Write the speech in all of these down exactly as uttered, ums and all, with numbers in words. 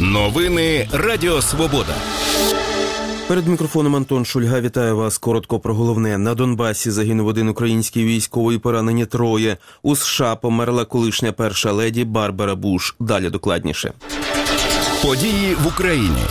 Новини Радіо Свобода. Перед мікрофоном Антон Шульга. Вітаю вас. Коротко про головне. На Донбасі загинув один український військовий, поранені троє. У США померла колишня перша леді Барбара Буш. Далі докладніше. Події в Україні.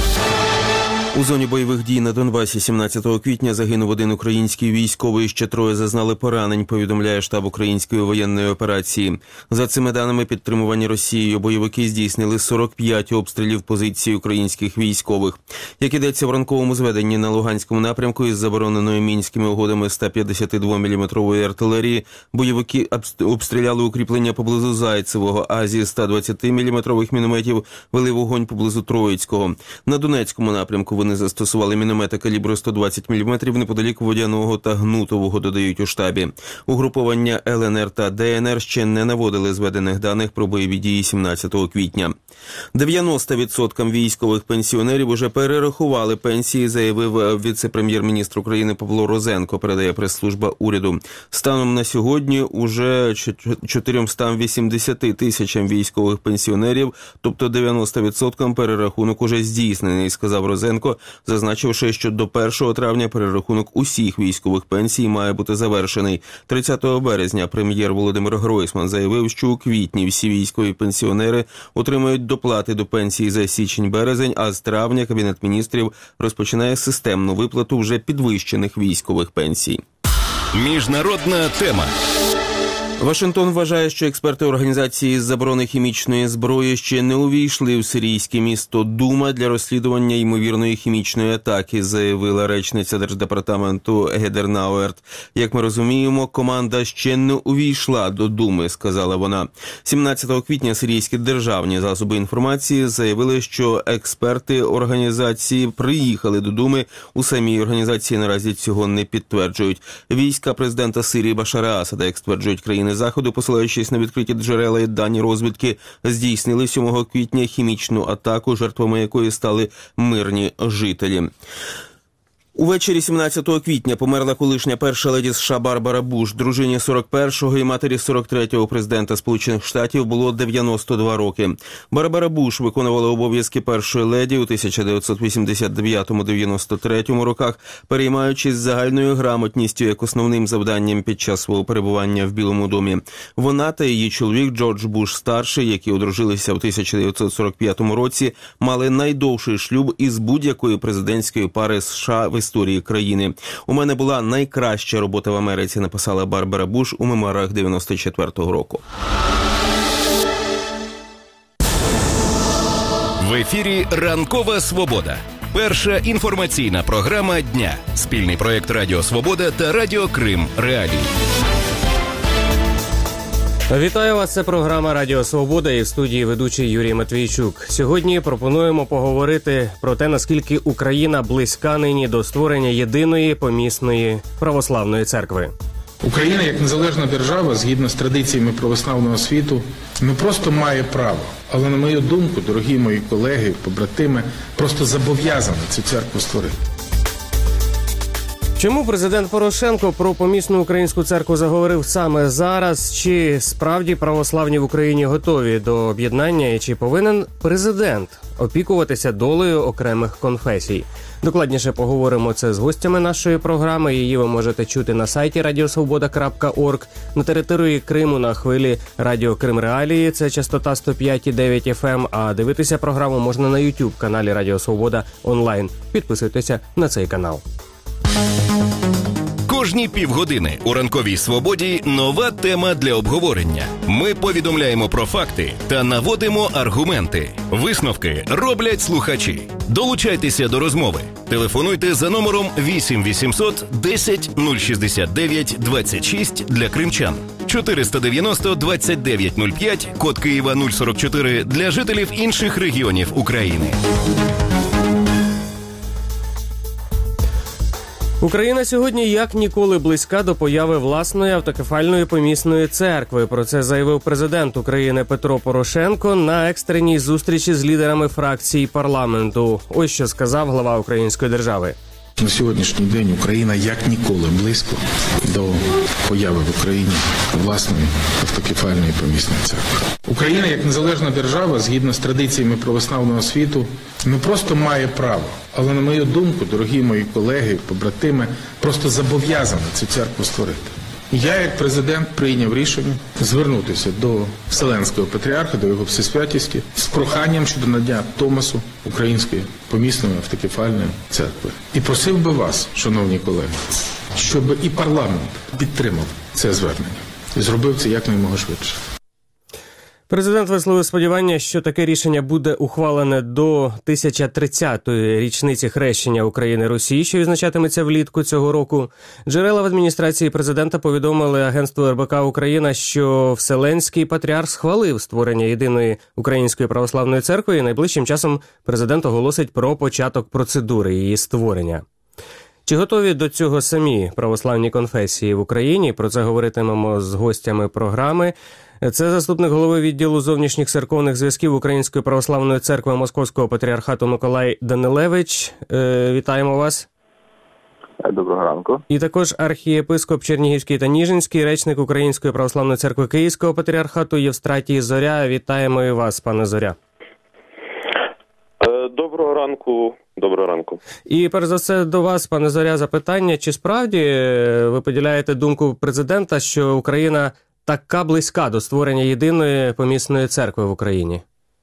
У зоні бойових дій на Донбасі сімнадцятого квітня загинув один український військовий, ще троє зазнали поранень, повідомляє штаб української воєнної операції. За цими даними, підтримувані Росією, бойовики здійснили сорок п'ять обстрілів позицій українських військових. Як ідеться в ранковому зведенні на Луганському напрямку, із забороненою мінськими угодами сто п'ятдесятидвоміліметрової артилерії, бойовики обстріляли укріплення поблизу Зайцевого, а зі ста двадцятиміліметрових мінометів вели вогонь поблизу Троїцького. На Донецькому напрямку вони застосували міномети калібру сто двадцять міліметрів неподалік Водяного та Гнутового, додають у штабі. Угруповання Л Н Р та Д Н Р ще не наводили зведених даних про бойові дії сімнадцятого квітня. дев'яносто відсотків військових пенсіонерів уже перерахували пенсії, заявив віце-прем'єр-міністр України Павло Розенко, передає прес-служба уряду. Станом на сьогодні уже чотириста вісімдесят тисячам військових пенсіонерів, тобто дев'яносто відсотків перерахунок уже здійснений, сказав Розенко, зазначивши, що до першого травня перерахунок усіх військових пенсій має бути завершений. тридцятого березня прем'єр Володимир Гройсман заявив, що у квітні всі військові пенсіонери отримають доплати до пенсії за січень-березень, а з травня Кабінет міністрів розпочинає системну виплату вже підвищених військових пенсій. Міжнародна тема. Вашингтон вважає, що експерти Організації з заборони хімічної зброї ще не увійшли в сирійське місто Дума для розслідування ймовірної хімічної атаки, заявила речниця Держдепартаменту Гедер Науерт. Як ми розуміємо, команда ще не увійшла до Думи, сказала вона. сімнадцятого квітня сирійські державні засоби інформації заявили, що експерти організації приїхали до Думи. У самій організації наразі цього не підтверджують. Війська президента Сирії Башара Асада, як стверджують країни Заходу, посилаючись на відкриті джерела і дані розвідки, здійснили сьомого квітня хімічну атаку, жертвами якої стали мирні жителі. Увечері сімнадцятого квітня померла колишня перша леді США Барбара Буш. Дружині сорок першого і матері сорок третього президента Сполучених Штатів було дев'яносто два роки. Барбара Буш виконувала обов'язки першої леді у тисяча дев'ятсот вісімдесят дев'ятому - дев'яносто третьому роках, переймаючись загальною грамотністю як основним завданням під час свого перебування в Білому домі. Вона та її чоловік Джордж Буш-старший, які одружилися в тисяча дев'ятсот сорок п'ятому році, мали найдовший шлюб із будь-якої президентської пари США в історії країни. У мене була найкраща робота в Америці, написала Барбара Буш у мемуарах дев'яносто четвертого року. В ефірі «Ранкова свобода». Перша інформаційна програма дня. Спільний проєкт Радіо Свобода та Радіо Крим Реалії. Вітаю вас, це програма Радіо Свобода і в студії ведучий Юрій Матвійчук. Сьогодні пропонуємо поговорити про те, наскільки Україна близька нині до створення єдиної помісної православної церкви. Україна, як незалежна держава, згідно з традиціями православного світу, не просто має право, але, на мою думку, дорогі мої колеги, побратими, просто зобов'язані цю церкву створити. Чому президент Порошенко про помісну українську церкву заговорив саме зараз? Чи справді православні в Україні готові до об'єднання і чи повинен президент опікуватися долею окремих конфесій? Докладніше поговоримо це з гостями нашої програми. Її ви можете чути на сайті радіосвобода крапка орг, на території Криму на хвилі Радіо Крим Реалії, це частота сто п'ять і дев'ять еф ем, а дивитися програму можна на YouTube-каналі Радіо Свобода онлайн. Підписуйтеся на цей канал. Кожні півгодини у «Ранковій свободі» нова тема для обговорення. Ми повідомляємо про факти та наводимо аргументи. Висновки роблять слухачі. Долучайтеся до розмови. Телефонуйте за номером вісім вісімсот десять нуль шістдесят дев'ять двадцять шість для кримчан. чотириста дев'яносто двадцять дев'ять нуль п'ять, код Києва нуль сорок чотири для жителів інших регіонів України. Україна сьогодні як ніколи близька до появи власної автокефальної помісної церкви. Про це заявив президент України Петро Порошенко на екстреній зустрічі з лідерами фракцій парламенту. Ось що сказав глава української держави. На сьогоднішній день Україна як ніколи близько до появи в Україні власної автокефальної помісної церкви. Україна як незалежна держава, згідно з традиціями православного світу, не просто має право, але, на мою думку, дорогі мої колеги, побратими, просто зобов'язана цю церкву створити. Я, як президент, прийняв рішення звернутися до Вселенського патріарха, до його всесвятісті, з проханням щодо надання Томасу Української помісної автокефальної церкви. І просив би вас, шановні колеги, щоб і парламент підтримав це звернення і зробив це якнаймога швидше. Президент висловив сподівання, що таке рішення буде ухвалене до тисяча тридцятої річниці хрещення України Русі, що відзначатиметься влітку цього року. Джерела в адміністрації президента повідомили агентству ер бе ка Україна, що Вселенський патріарх схвалив створення єдиної української православної церкви і найближчим часом президент оголосить про початок процедури її створення. Чи готові до цього самі православні конфесії в Україні? Про це говоритимемо з гостями програми. Це заступник голови відділу зовнішніх церковних зв'язків Української православної церкви Московського патріархату Миколай Данилевич. Е, вітаємо вас. Доброго ранку. І також архієпископ Чернігівський та Ніжинський, речник Української православної церкви Київського патріархату Євстратій Зоря. Вітаємо і вас, пане Зоря. Доброго ранку. Доброго ранку. І перш за все до вас, пане Зоря, запитання. Чи справді ви поділяєте думку президента, що Україна така близька до створення єдиної помісної церкви в Україні?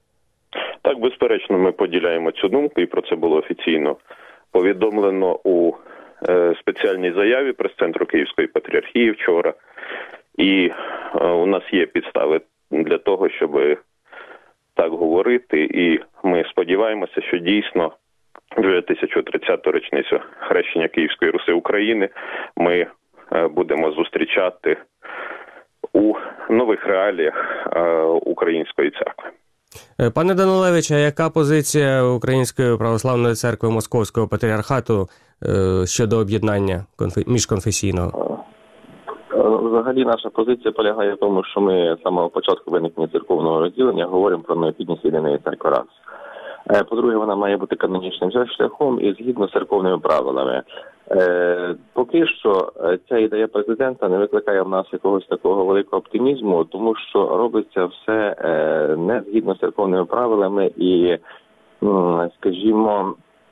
Так, безперечно, ми поділяємо цю думку, і про це було офіційно повідомлено у е, спеціальній заяві прес-центру Київської патріархії вчора. І е, у нас є підстави для того, щоб так говорити, і ми сподіваємося, що дійсно вже тисячу тридцяту річницю хрещення Київської Руси України ми е, будемо зустрічати у нових реаліях е, Української церкви. Пане Данилевич, а яка позиція Української православної церкви Московського патріархату е, щодо об'єднання конфі... міжконфесійного? Взагалі наша позиція полягає в тому, що ми з самого початку виникнення церковного розділення говоримо про необхідність єдиної церкви раз. По-друге, вона має бути канонічним шляхом і згідно з церковними правилами. Е, поки що ця ідея президента не викликає в нас якогось такого великого оптимізму, тому що робиться все е, не згідно з церковними правилами і, м, скажімо,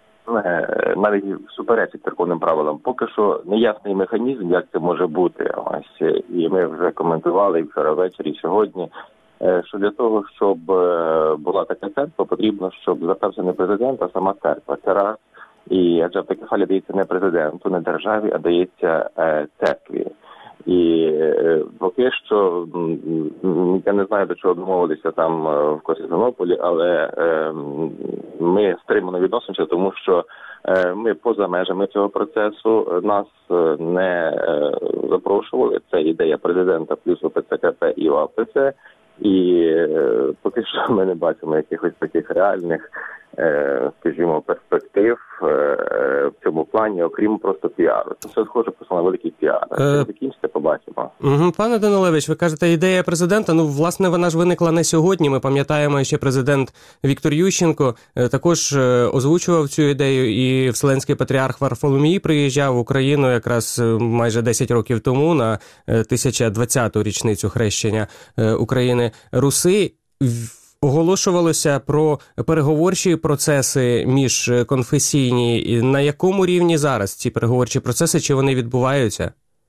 е, навіть суперечить церковним правилам. Поки що неясний механізм, як це може бути. Ось, і ми вже коментували і вчора ввечері, і сьогодні, е, що для того, щоб е, була така церква, потрібно, щоб звертався не президент, а сама церква. Це раз. І адже автокефалія дається не президенту, не державі, а дається е, церкві. І е, поки що, м, я не знаю, до чого домовилися там е, в Константинополі, але е, ми стримано відносимося, тому що е, ми поза межами цього процесу, нас е, не е, запрошували. Це ідея президента плюс о пе це ка пе і о а пе це. І е, поки що ми не бачимо якихось таких реальних, скажімо, перспектив в цьому плані, окрім просто піару. Це все схоже просто на великий піар. Це закінчиться, побачимо. Пане Данилевич, ви кажете, ідея президента, ну, власне, вона ж виникла не сьогодні. Ми пам'ятаємо, ще президент Віктор Ющенко також озвучував цю ідею, і Вселенський патріарх Варфоломій приїжджав в Україну якраз майже десять років тому на тисяча двадцяту річницю хрещення України Руси. Оголошувалося про переговорчі процеси міжконфесійні. На якому рівні зараз ці переговорчі процеси, чи вони відбуваються?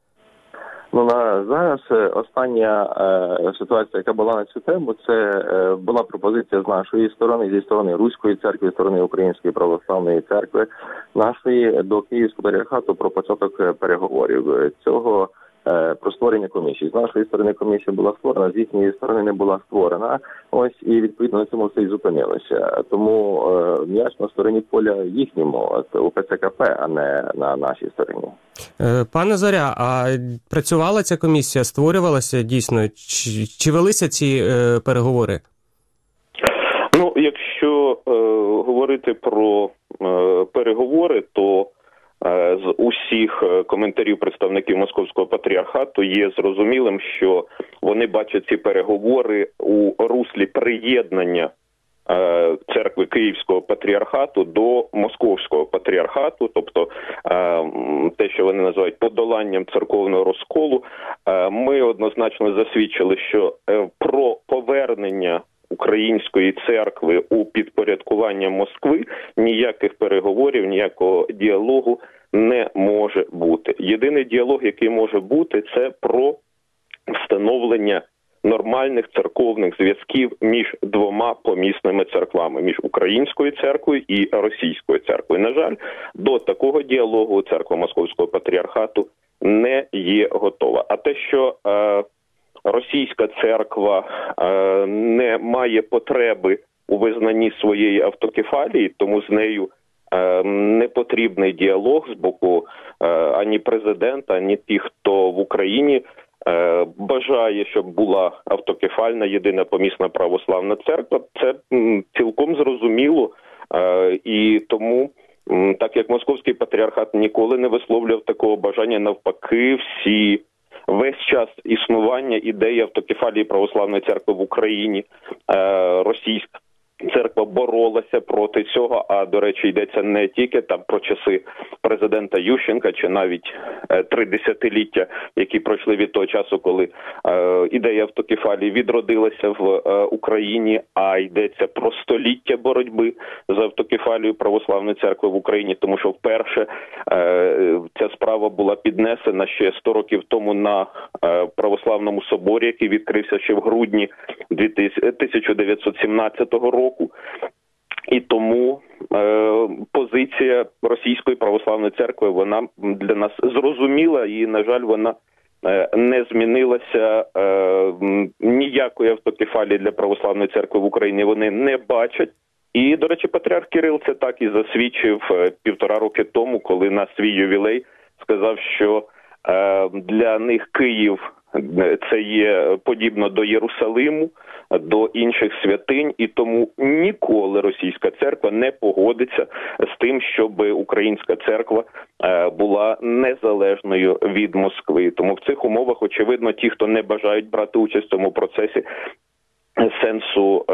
Ну, на зараз остання е, ситуація, яка була на цю тему, це е, була пропозиція з нашої сторони, зі сторони Руської церкви, зі сторони Української православної церкви, нашої до Київського патріархату про початок переговорів. Цього про створення комісії. З нашої сторони комісія була створена, з їхньої сторони не була створена. Ось, і відповідно на цьому все і зупинилося. Тому е, м'яч на стороні поля їхньому, у пе це ка пе, а не на нашій стороні. Пане Зоря, а працювала ця комісія, створювалася дійсно? Чи, чи велися ці е, переговори? Ну, якщо е, говорити про е, переговори, то з усіх коментарів представників Московського патріархату є зрозумілим, що вони бачать ці переговори у руслі приєднання церкви Київського патріархату до Московського патріархату, тобто те, що вони називають подоланням церковного розколу. Ми однозначно засвідчили, що про повернення Української церкви у підпорядкування Москви ніяких переговорів, ніякого діалогу не може бути. Єдиний діалог, який може бути, це про встановлення нормальних церковних зв'язків між двома помісними церквами, між Українською церквою і Російською церквою. На жаль, до такого діалогу церква Московського патріархату не є готова. А те, що е, Російська церква е, не має потреби у визнанні своєї автокефалії, тому з нею е, не потрібний діалог з боку е, ані президента, ані тих, хто в Україні е, бажає, щоб була автокефальна єдина помісна православна церква. Це м, цілком зрозуміло, е, і тому, м, так як Московський патріархат ніколи не висловлював такого бажання, навпаки, всі весь час існування ідеї автокефалії православної церкви в Україні, е, російська церква боролася проти цього, а, до речі, йдеться не тільки там про часи президента Ющенка, чи навіть е, три десятиліття, які пройшли від того часу, коли е, ідея автокефалії відродилася в е, Україні, а йдеться про століття боротьби за автокефалію православної церкви в Україні, тому що вперше е, ця справа була піднесена ще сто років тому на е, православному соборі, який відкрився ще в грудні тисяча дев'ятсот сімнадцятого року. І тому е, позиція Російської православної церкви, вона для нас зрозуміла і, на жаль, вона е, не змінилася. Е, ніякої автокефалії для православної церкви в Україні вони не бачать. І, до речі, патріарх Кирил це так і засвідчив е, півтора роки тому, коли на свій ювілей сказав, що е, для них Київ це є подібно до Єрусалиму, до інших святинь, і тому ніколи російська церква не погодиться з тим, щоб українська церква була незалежною від Москви. Тому в цих умовах, очевидно, ті, хто не бажають брати участь в цьому процесі, сенсу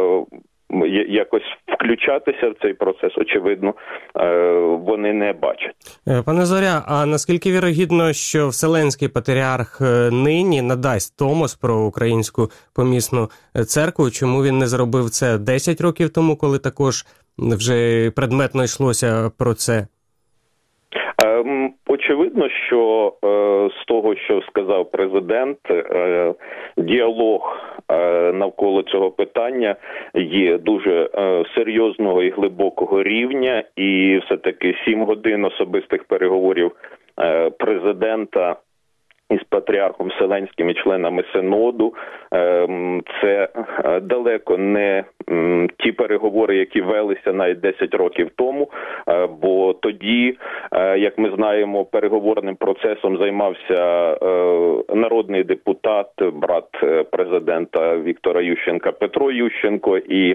якось включатися в цей процес, очевидно, вони не бачать. Пане Зоря, а наскільки вірогідно, що Вселенський патріарх нині надасть томос про українську помісну церкву? Чому він не зробив це десять років тому, коли також вже предметно йшлося про це? Очевидно, що е, з того, що сказав президент, е, діалог е, навколо цього питання є дуже е, серйозного і глибокого рівня, і все-таки сім годин особистих переговорів е, президента із патріархом Вселенським і членами Синоду. Це далеко не ті переговори, які велися навіть десять років тому, бо тоді, як ми знаємо, переговорним процесом займався народний депутат, брат президента Віктора Ющенка Петро Ющенко, і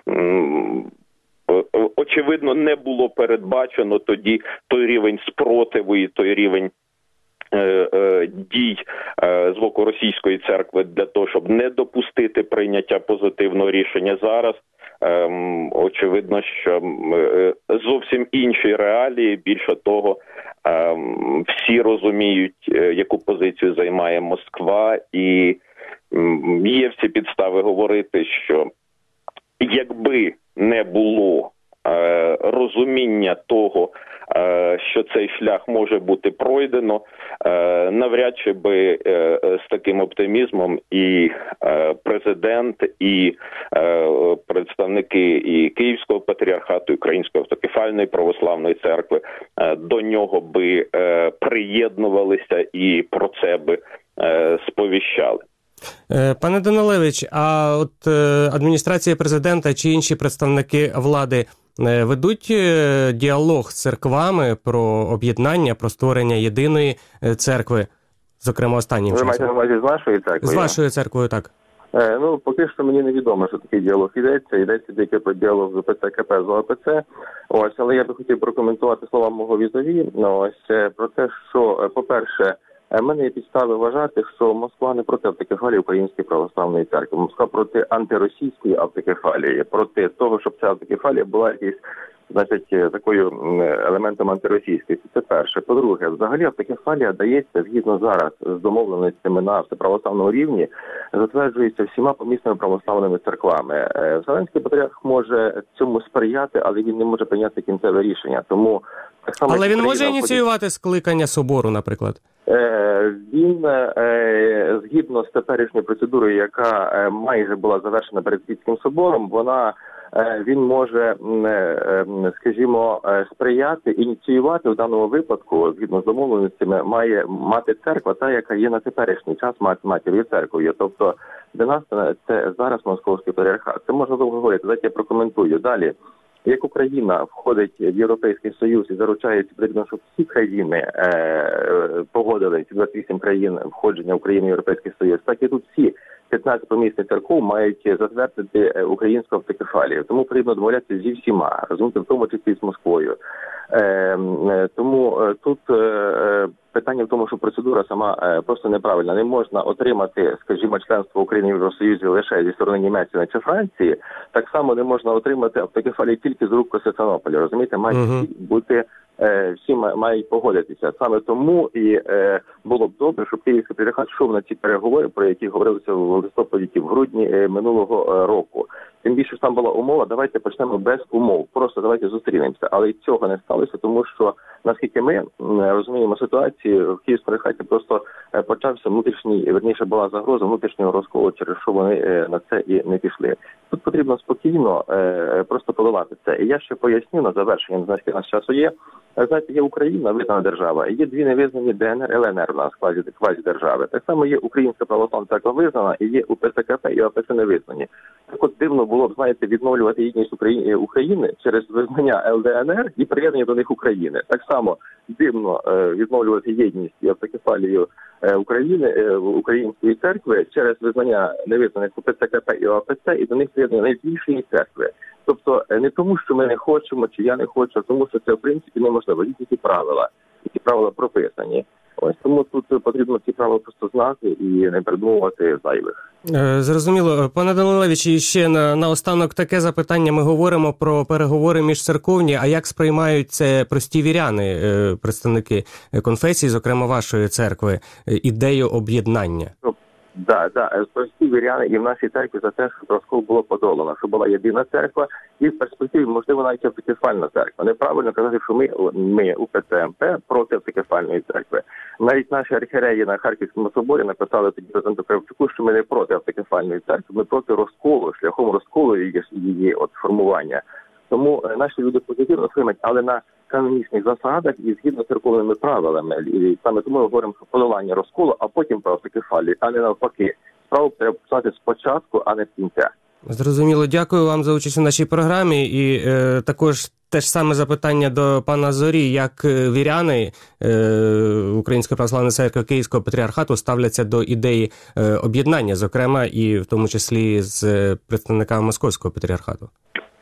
очевидно не було передбачено тоді той рівень спротиву і той рівень дій з боку Російської церкви для того, щоб не допустити прийняття позитивного рішення. Зараз очевидно, що зовсім інші реалії, більше того, всі розуміють, яку позицію займає Москва, і є всі підстави говорити, що якби не було розуміння того, що цей шлях може бути пройдено, навряд чи би з таким оптимізмом і президент, і представники і Київського патріархату, і Української автокефальної православної церкви до нього би приєднувалися і про це би сповіщали. Пане Данилевич, а от адміністрація президента чи інші представники влади ведуть діалог з церквами про об'єднання, про створення єдиної церкви, зокрема останнім часом? Ви маєте на увазі з нашою церквою? З вашою церквою, так. Е, ну, поки що мені невідомо, що такий діалог йдеться. Йдеться тільки про діалог з ОПЦ-КП з ОПЦ. Ось, але я би хотів прокоментувати слова мого візові. Ось, про те, що, по-перше, в мене є підстави вважати, що Москва не проти автокефалії Української православної церкви. Москва проти антиросійської автокефалії, проти того, щоб ця автокефалія була якась, значить, такою елементом антиросійськості. Це перше. По-друге, взагалі автокефалія дається згідно зараз з домовленостями на всеправославному рівні, затверджується всіма помісними православними церквами. Вселенський патріарх може цьому сприяти, але він не може прийняти кінцеве рішення. Тому так само, але він може Україна ініціювати входить... скликання собору, наприклад? Він, згідно з теперішньою процедурою, яка майже була завершена перед Світським собором, вона він може, скажімо, сприяти, ініціювати в даному випадку, згідно з домовленостями, має мати церква, та, яка є на теперішній час матір'ю церквою. Тобто для нас це зараз Московський патріархат. Це можна довго говорити, давайте я прокоментую. Далі, як Україна входить в Європейський Союз і заручається, потрібно, щоб всі країни е, погодили, ці двадцять вісім країн входження України в Європейський Союз, так і тут всі п'ятнадцять помісних церков мають затвердити українську автокефалію. Тому потрібно домовлятися зі всіма, розумієте, в тому числі з Москвою. Е, е, тому е, тут е, питання в тому, що процедура сама е, просто неправильна. Не можна отримати, скажімо, членство України в Євросоюзі лише зі сторони Німеччини чи Франції. Так само не можна отримати автокефалію тільки з рук Константинополя. Розумієте, мають uh-huh. бути е, всі мають погодитися. Саме тому і е, було б добре, щоб Київський патріархат йшов на ці переговори, про які говорилися в листопаді, в грудні е, минулого року. Тим більше ж там була умова, давайте почнемо без умов, просто давайте зустрінемося. Але й цього не сталося, тому що, наскільки ми розуміємо ситуацію, в Київському патріархаті просто почався внутрішній, верніше була загроза внутрішнього розколу, через що вони на це і не пішли. Тут потрібно спокійно просто подолати це. І я ще поясню на завершення, не знаю, скільки у нас часу є. Знаєте, є Україна, визнана держава, і є дві невизнані ДНР, ЛНР у нас, квазі-держави. Так само є Українська православна церква визнана, і є УПЦКП і ОПЦ не визнані. Так от дивно було б, знаєте, відновлювати єдність України через визнання ЛДНР і приєднання до них України. Так само дивно відновлювати єдність і автокефалію України, Української церкви через визнання невизнаних УПЦКП і ОПЦ і до них приєднання найбільшої церкви. Тобто не тому, що ми не хочемо, чи я не хочу, а тому, що це, в принципі, неможливо. Є ці правила, ці правила прописані. Ось тому тут потрібно ці правила просто знати і не придумувати зайвих. Зрозуміло. Пане Данилевич, і ще на, наостанок таке запитання. Ми говоримо про переговори міжцерковні, а як сприймають це прості віряни, представники конфесії, зокрема вашої церкви, ідею об'єднання? Да, да, прості віряни і в нашій церкві за те, що розкол було подолано, що була єдина церква, і в перспективі, можливо, навіть автокефальна церква. Неправильно казати, що ми, ми УПЦ МП проти автокефальної церкви. Навіть наші архієреї на Харківському соборі написали тоді президенту Кравчуку, що ми не проти автокефальної церкви, ми проти розколу, шляхом розколу її, її от формування. Тому наші люди позитивно сприймають, але на канонічних засадах і згідно з церковними правилами. І саме тому ми говоримо про подолання розколу, а потім про автокефалію, а не навпаки. Справу треба почати спочатку, а не з кінця. Зрозуміло. Дякую вам за участь у нашій програмі. І е, також те ж саме запитання до пана Зорі. Як віряни е, Української православної церкви Київського патріархату ставляться до ідеї е, об'єднання, зокрема, і в тому числі з представниками Московського патріархату?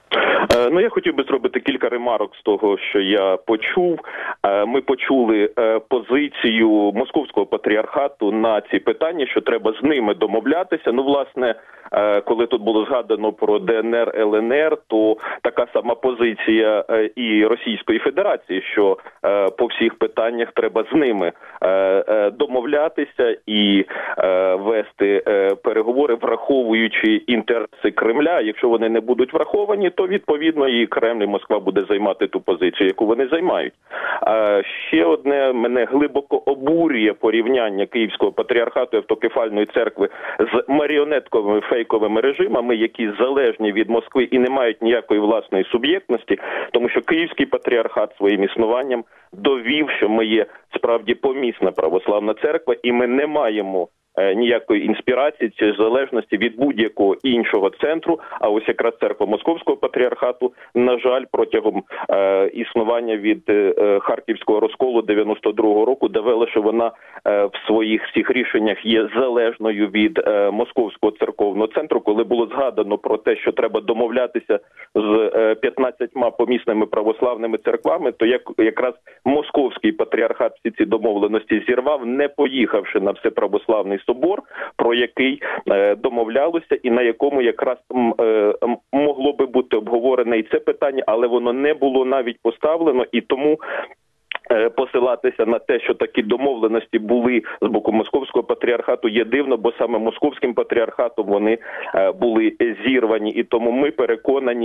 Ну, я хотів би зробити кілька ремарок з того, що я почув. Ми почули позицію Московського патріархату на ці питання, що треба з ними домовлятися. Ну, власне, коли тут було згадано про ДНР, ЛНР, то така сама позиція і Російської Федерації, що по всіх питаннях треба з ними домовлятися і вести переговори, враховуючи інтереси Кремля. Якщо вони не будуть враховані, то відповідно і Кремль, і Москва буде займати ту позицію, яку вони займають. Ще одне мене глибоко обурює порівняння Київського патріархату і автокефальної церкви з маріонетковими фейковими режимами, які залежні від Москви і не мають ніякої власної суб'єктності, тому що Київський патріархат своїм існуванням довів, що ми є справді помісна православна церква, і ми не маємо ніякої інспірації чи залежності від будь-якого іншого центру, а ось якраз церква Московського патріархату, на жаль, протягом е, існування від е, Харківського розколу дев'яносто другого року довела, що вона в своїх всіх рішеннях є залежною від Московського церковного центру, коли було згадано про те, що треба домовлятися з п'ятнадцятьма помісними православними церквами, то як якраз Московський патріархат всі ці домовленості зірвав, не поїхавши на Всеправославний собор, про який домовлялося і на якому якраз могло би бути обговорене і це питання, але воно не було навіть поставлено, і тому посилатися на те, що такі домовленості були з боку Московського патріархату, є дивно, бо саме Московським патріархатом вони були зірвані, і тому ми переконані,